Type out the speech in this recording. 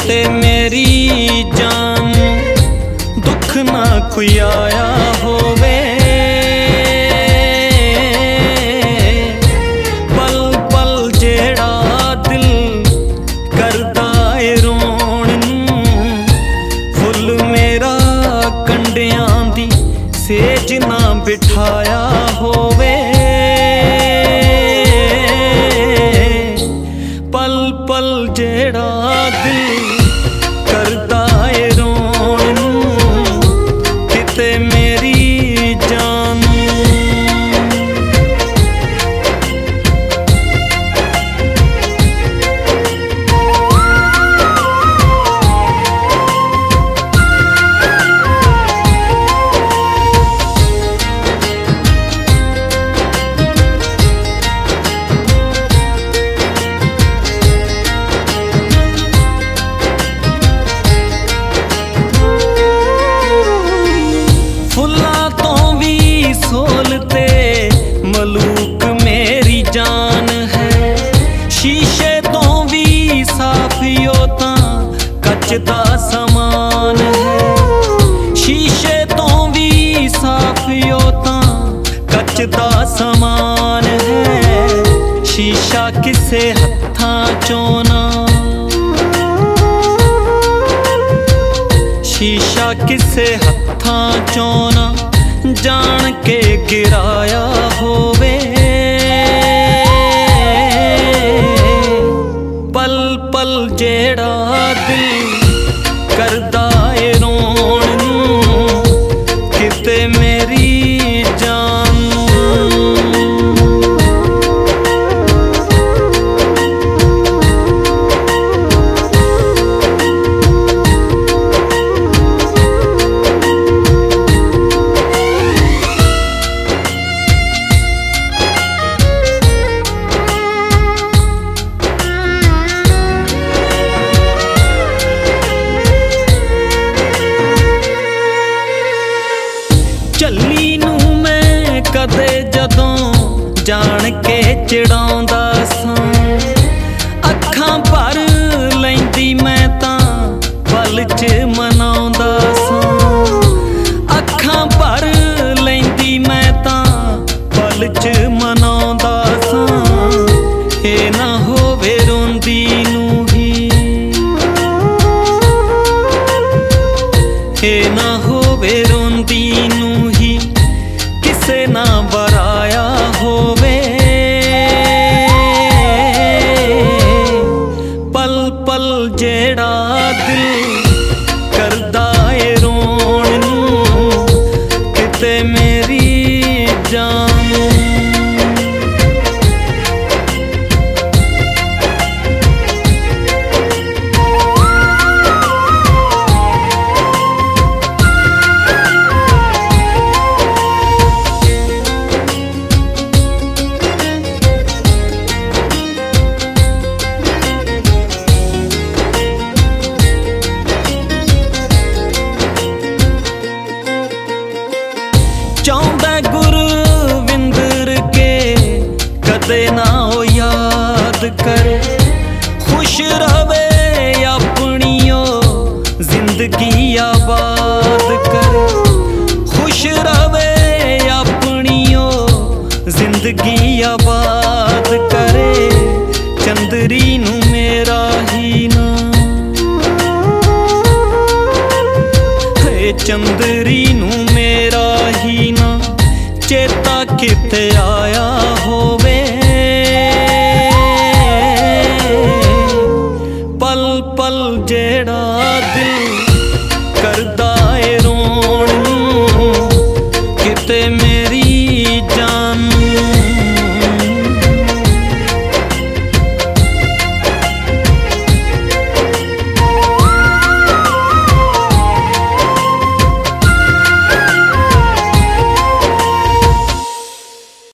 किते मेरी जान दुख ना कोई आया होवे। पल पल जेड़ा दिल करदा ए रोण नूं, फुल मेरा कंडियां दी सेज ना बिठाया होवे। पल पल जेड़ा दिल करदा ए रोण नूं, किते मेरी जान। सोलते मलूक मेरी जान है, शीशे तो भी साफ यो तां कच दा समान है। शीशे तो भी साफ यो तां कच दा समान है। शीशा किसे हत्थां चों ना, शीशा किसे हत्थां चों ना जान के गिराया होवे। पल पल जेड़ा दिल करदा ए रोण नूं, किते मेरी जान। झल्ली नूं मैं कदे जदों जान के चिड़ाउंदा सां, अखां भर लैंदी मैं तां पल च मनाउंदा सां। अखां भर लैंदी मैं तां पल च मनाउंदा सां। ए ना होवे रोंदी नूं ही, ए ना होवे रोंदी नूं ही किसे ना वराया होवे। पल पल जेड़ा दिल करदा ए रोण नूं, किते मेरी जान। चाहुंदा गुरविंदर के कदे ना हो याद कर, खुश रवे अपनियो जिंदगी आबाद कर। खुश रवे अपनियो जिंदगी आबाद करे। चंदरी नूं मेरा ही ना, चंदरी नूं मेरा ही ना चेता किते आ